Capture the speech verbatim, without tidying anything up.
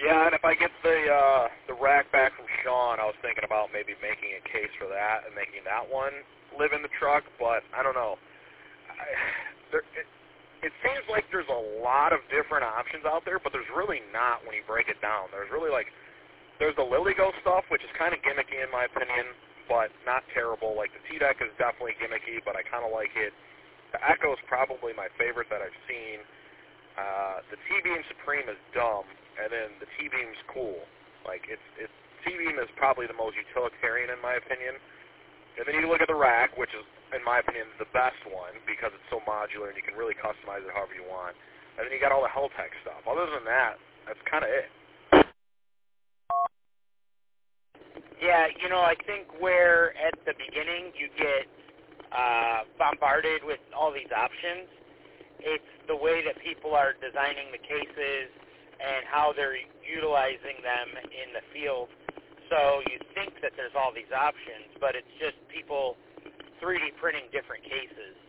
Yeah, and if I get the uh, the rack back from Sean, I was thinking about maybe making a case for that and making that one live in the truck, but I don't know. I, there, it, it seems like there's a lot of different options out there, but there's really not when you break it down. There's really like, there's the Liligo stuff, which is kind of gimmicky in my opinion, but not terrible. Like the T-Deck is definitely gimmicky, but I kind of like it. The Echo is probably my favorite that I've seen. Uh, the T-Beam Supreme is dumb, and then the T-Beam's cool. Like, it's, it's T-Beam is probably the most utilitarian in my opinion. And then you look at the rack, which is, in my opinion, the best one because it's so modular and you can really customize it however you want. And then you got all the Heltec stuff. Other than that, that's kind of it. Yeah, you know, I think where at the beginning you get uh, bombarded with all these options, it's the way that people are designing the cases and how they're utilizing them in the field. So you think that there's all these options, but it's just people three D printing different cases.